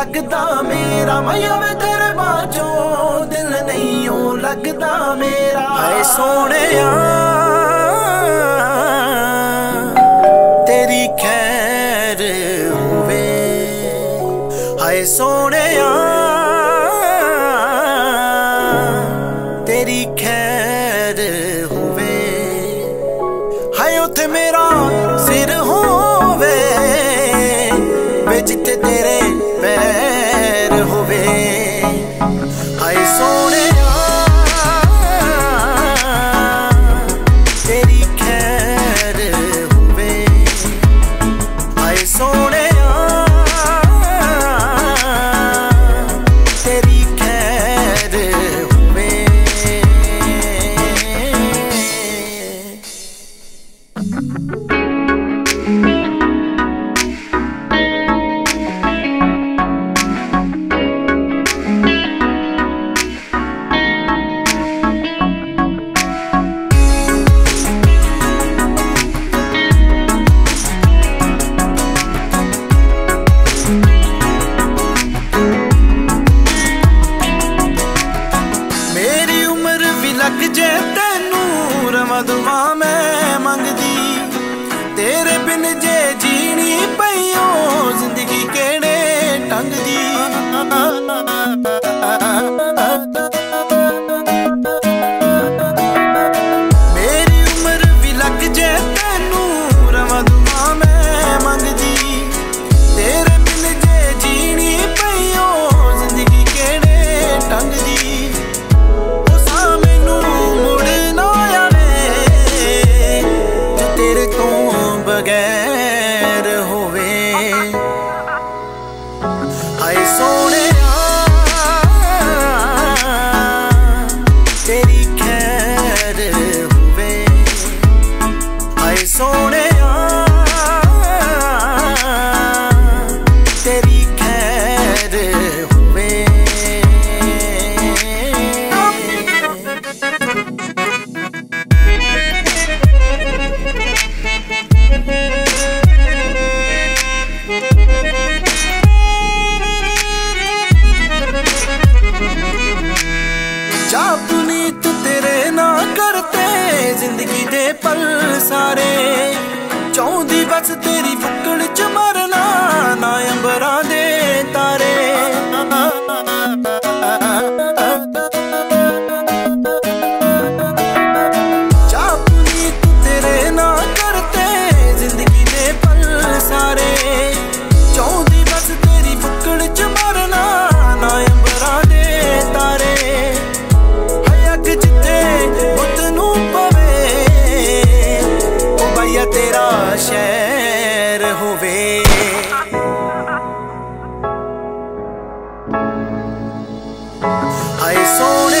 लगदा मेरा, मैं वे तेरे बाझों दिल नहीं ओ लगदा मेरा। हाय सोहणिया तेरी खैर होवे, हाय सोहणिया तेरी खैर होवे। हाय उत्थे मेरा सिर होवे वे जिथे तेरे पैर होवे। हाय सोहणिया तेरी खैर होवे, हाय सोहणिया तेरी खैर होवे। लग जे तेनू रवां दुआ मैं मंगदी, तेरे बिन जे जीनी पईओ जिंदगी केड़े ढंग दी। मेरी उम्र भी लग जे तेनू रवां दुआ मैं मंगदी, तेरे बिन जे जीनी पईओ जिंदगी केड़े ढंग दी। बगैर होवे हाय सोहणिया तेरी खैर होवे, हाय सोहणिया तेरी खैर होवे। जा पुनीत तेरे ना करते जिंदगी दे पल सारे, चाहुंदी बस तेरी बुक्कड़ च मरना ना अंबरां दे तारे। जा पुनीत तेरे ना करते जिंदगी दे पल सारे, चाहुंदी बस तेरी बुक्कड़ च मरना ना अंबरां दे तारे। तेरा शहर होवे हाय सोहणिया